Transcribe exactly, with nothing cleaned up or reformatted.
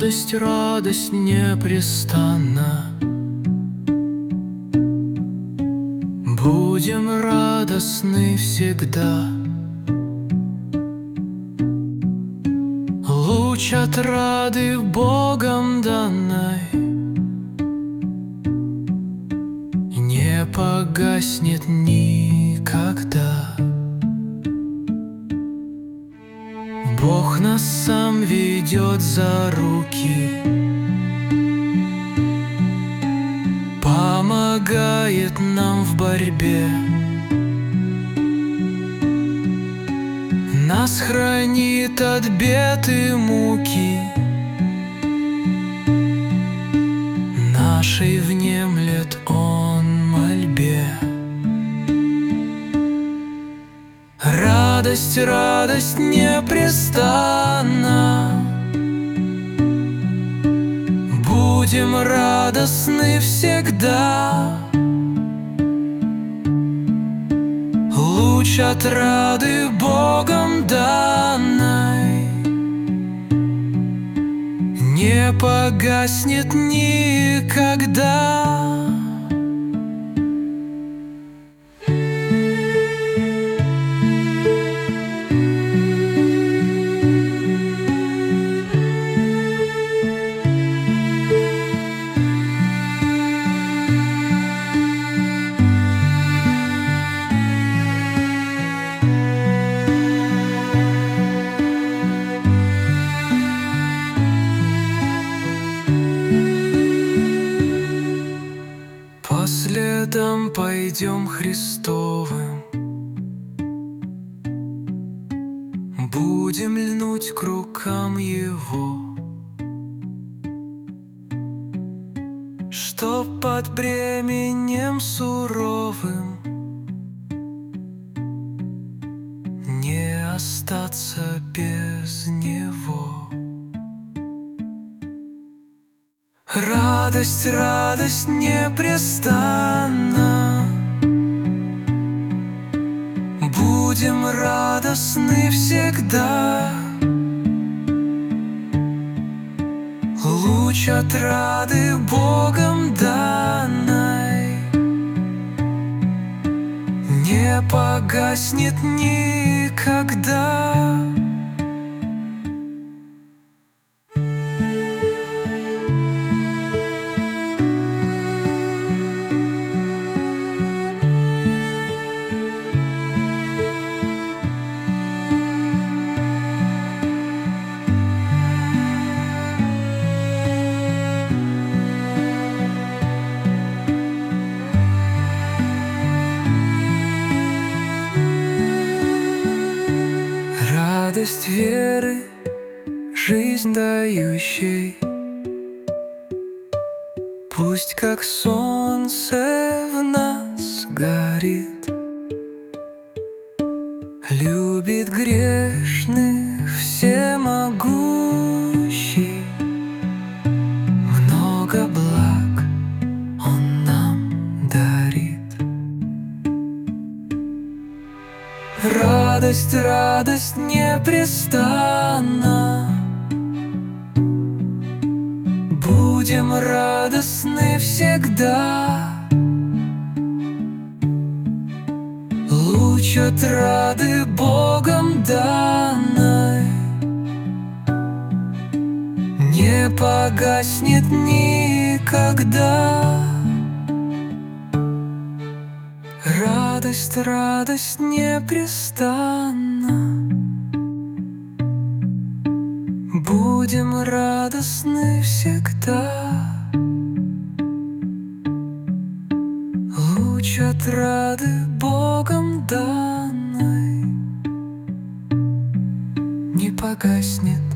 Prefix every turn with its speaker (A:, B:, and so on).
A: Радость, радость непрестанна. Будем радостны всегда. Луч отрады Богом данной не погаснет никогда. Бог нас сам ведет за руки, помогает нам в борьбе, нас хранит от бед и муки, нашей внемлет Он мольбе. Радость, радость непрестанна. Будем радостны всегда. Луч отрады Богом данной не погаснет никогда. По следам пойдем Христовым, будем льнуть к рукам Его, чтоб под бременем суровым не остаться без Него. Радость, радость непрестанна. Будем радостны всегда. Луч отрады Богом данной не погаснет никогда. Радость веры, жизнь дающей, пусть как солнце в нас горит, любит грешных всемогущий, много благ Он нам дарит. Радость, радость непрестанна. Будем радостны всегда. Луч отрады Богом данной не погаснет никогда. Радость, радость непрестанна. Будем радостны всегда. Луч отрады Богом данной не погаснет